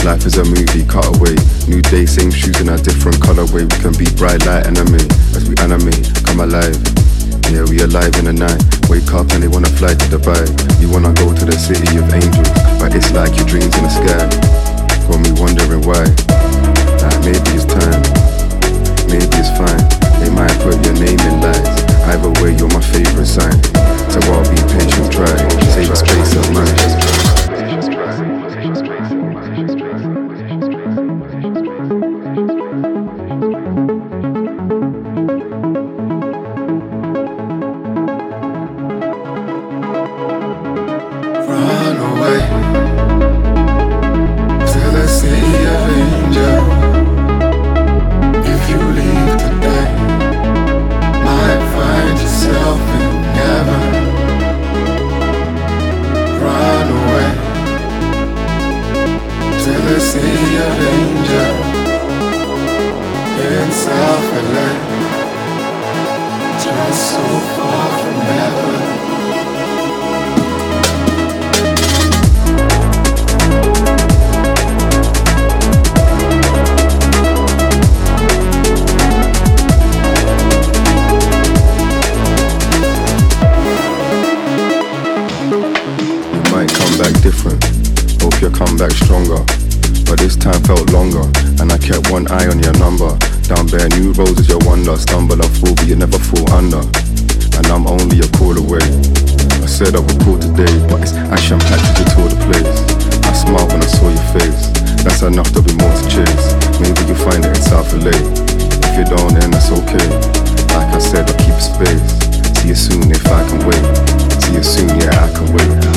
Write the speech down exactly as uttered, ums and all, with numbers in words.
Life is a movie, cut away. New day, same shoes in a different colorway. We can be bright light enemy as we animate, come alive. Yeah, we alive in the night. Wake up and they wanna fly to Dubai. You wanna go to the city of angels, but it's like your dreams in the sky. Got me wondering why. Like maybe it's time, maybe it's fine. They might put your name in lies. Either way, you're my favorite sign. So I'll be patient, try. Save a space of mind. One eye on your number. Down bare new roads is your wonder. Stumble or fall, but you never fall under. And I'm only a call away. I said I would call today, but it's action packed to tour the place. I smiled when I saw your face. That's enough, there'll be more to chase. Maybe you'll find it in South L A. If you don't, then that's okay. Like I said, I'll keep space. See you soon if I can wait. See you soon, yeah, I can wait.